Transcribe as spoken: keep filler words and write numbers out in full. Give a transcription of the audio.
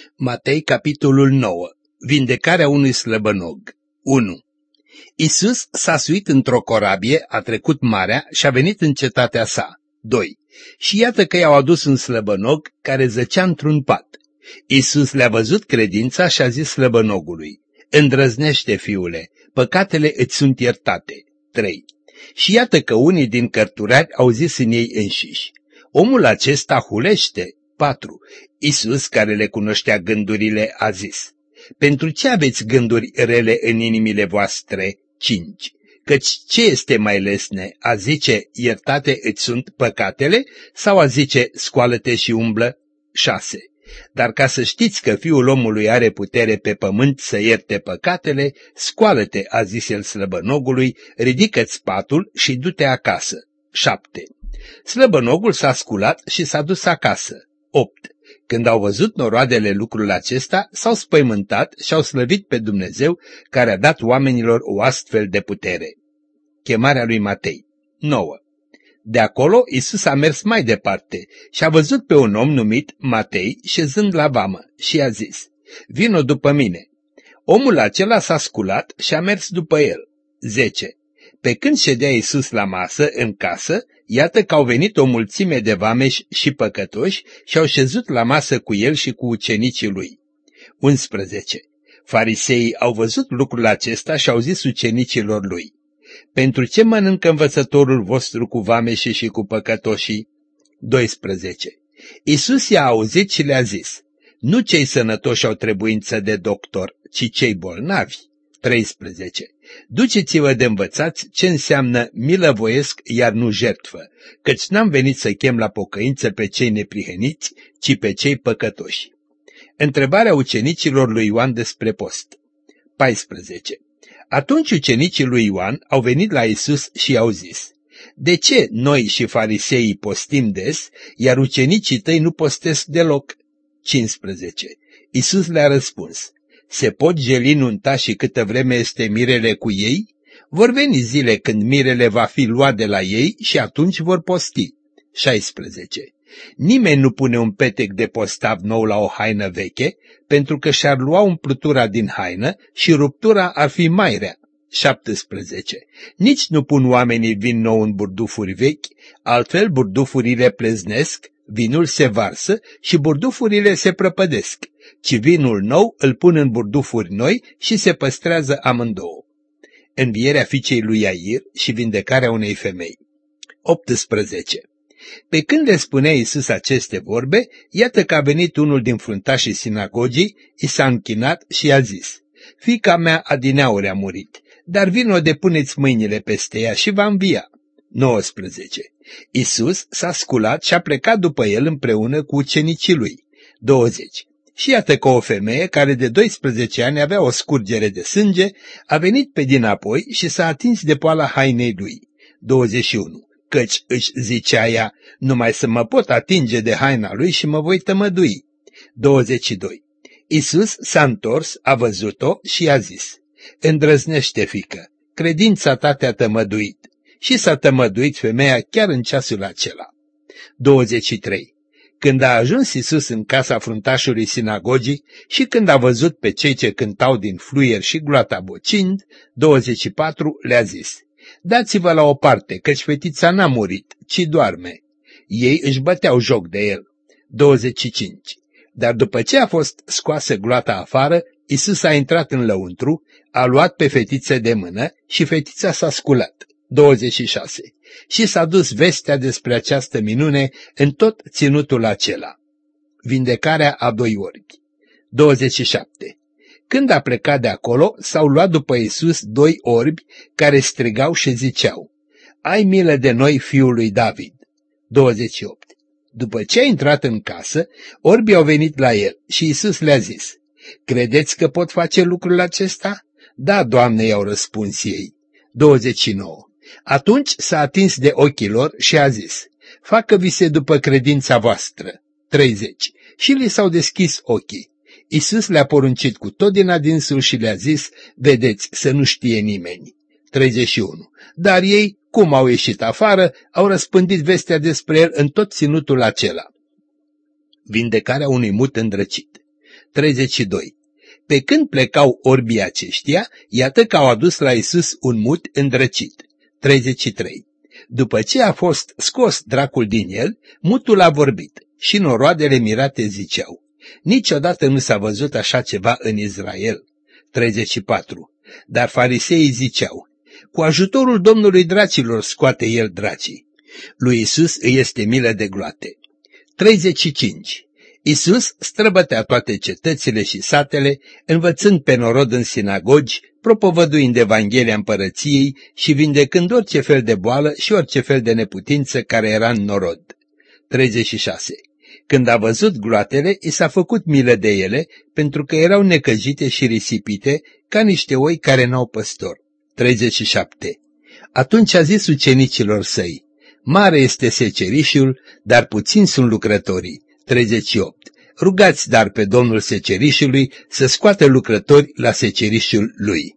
Matei, capitolul nouă. Vindecarea unui slăbănog. unu. Iisus s-a suit într-o corabie, a trecut marea și a venit în cetatea sa. doi. Și iată că i-au adus un slăbănog care zăcea într-un pat. Iisus le-a văzut credința și a zis slăbănogului: îndrăznește, fiule, păcatele îți sunt iertate. trei. Și iată că unii din cărturari au zis în ei înșiși: omul acesta hulește. patru. Iisus, care le cunoștea gândurile, a zis: pentru ce aveți gânduri rele în inimile voastre? cinci. Căci ce este mai lesne, a zice iertate îți sunt păcatele, sau a zice scoală-te și umblă? șase. Dar ca să știți că Fiul omului are putere pe pământ să ierte păcatele, scoală-te, a zis el slăbănogului, ridică-ți patul și du-te acasă. șapte. Slăbănogul s-a sculat și s-a dus acasă. opt. Când au văzut noroadele lucrul acesta, s-au spăimântat și au slăvit pe Dumnezeu, care a dat oamenilor o astfel de putere. Chemarea lui Matei. nouă. De acolo Iisus a mers mai departe și a văzut pe un om numit Matei șezând la vamă și i-a zis: vino după mine. Omul acela s-a sculat și a mers după el. zece. Pe când ședea Iisus la masă în casă, iată că au venit o mulțime de vameși și păcătoși și au șezut la masă cu el și cu ucenicii lui. unsprezece. Fariseii au văzut lucrul acesta și au zis ucenicilor lui: pentru ce mănâncă învățătorul vostru cu vameșii și cu păcătoșii? doisprezece. Iisus i-a auzit și le-a zis: nu cei sănătoși au trebuință de doctor, ci cei bolnavi. treisprezece. Duceți-vă de învățați ce înseamnă milă voiesc, iar nu jertfă, căci n-am venit să chem la pocăință pe cei neprihăniți, ci pe cei păcătoși. Întrebarea ucenicilor lui Ioan despre post. paisprezece. Atunci ucenicii lui Ioan au venit la Iisus și i-au zis: de ce noi și fariseii postim des, iar ucenicii tăi nu postesc deloc? cincisprezece. Iisus le-a răspuns: se pot jeli nunta și câtă vreme este mirele cu ei? Vor veni zile când mirele va fi luat de la ei și atunci vor posti. șaisprezece. Nimeni nu pune un petec de postav nou la o haină veche, pentru că și-ar lua umplutura din haină și ruptura ar fi mai rea. șaptesprezece. Nici nu pun oamenii vin nou în burdufuri vechi, altfel burdufurile pleznesc, vinul se varsă și burdufurile se prăpădesc, ci vinul nou îl pun în burdufuri noi și se păstrează amândouă. Învierea fiicei lui Iair și vindecarea unei femei. optsprezece. Pe când le spunea Iisus aceste vorbe, iată că a venit unul din fruntașii sinagogii, i s-a închinat și i-a zis: fiica mea adineauri a murit, dar vino depuneți mâinile peste ea și va învia. nouăsprezece. Iisus s-a sculat și a plecat după el împreună cu ucenicii lui. douăzeci. Și iată că o femeie care de doisprezece ani avea o scurgere de sânge a venit pe dinapoi și s-a atins de poala hainei lui. douăzeci și unu. Căci își zicea ea: numai să mă pot atinge de haina lui și mă voi tămădui. douăzeci și doi. Iisus s-a întors, a văzut-o și i-a zis: îndrăznește, fiică, credința ta te-a tămăduit. Și s-a tămăduit femeia chiar în ceasul acela. douăzeci și trei. Când a ajuns Iisus în casa fruntașului sinagogii și când a văzut pe cei ce cântau din fluier și gloata bocind, douăzeci și patru, le-a zis: dați-vă la o parte, căci fetița n-a murit, ci doarme. Ei își băteau joc de el. douăzeci și cinci. Dar după ce a fost scoasă gloata afară, Iisus a intrat în lăuntru, a luat pe fetiță de mână și fetița s-a sculat. douăzeci și șase. Și s-a dus vestea despre această minune în tot ținutul acela. Vindecarea a doi orbi. douăzeci și șapte. Când a plecat de acolo, s-au luat după Iisus doi orbi care strigau și ziceau: ai milă de noi, fiul lui David. douăzeci și opt. După ce a intrat în casă, orbii au venit la el și Iisus le-a zis: credeți că pot face lucrul acesta? Da, Doamne, i-au răspuns ei. douăzeci și nouă. Atunci s-a atins de ochii lor și a zis: facă-vi se după credința voastră. treizeci. Și li s-au deschis ochii. Iisus le-a poruncit cu tot din adinsul și le-a zis: vedeți să nu știe nimeni. treizeci și unu. Dar ei, cum au ieșit afară, au răspândit vestea despre el în tot ținutul acela. Vindecarea unui mut îndrăcit. treizeci și doi. Pe când plecau orbii aceștia, iată că au adus la Iisus un mut îndrăcit. treizeci și trei. După ce a fost scos dracul din el, mutul a vorbit și noroadele mirate ziceau: niciodată nu s-a văzut așa ceva în Israel. treizeci și patru. Dar fariseii ziceau: cu ajutorul Domnului dracilor scoate el dracii. Lui Iisus îi este milă de gloate. treizeci și cinci. Iisus străbătea toate cetățile și satele, învățând pe norod în sinagogi, propovăduind Evanghelia împărăției și vindecând orice fel de boală și orice fel de neputință care era în norod. treizeci și șase. Când a văzut gloatele, i s-a făcut milă de ele, pentru că erau necăjite și risipite, ca niște oi care n-au păstor. treizeci și șapte. Atunci a zis ucenicilor săi: mare este secerișul, dar puțini sunt lucrătorii. treizeci și opt. Rugați dar pe Domnul secerișului să scoată lucrători la secerișul lui.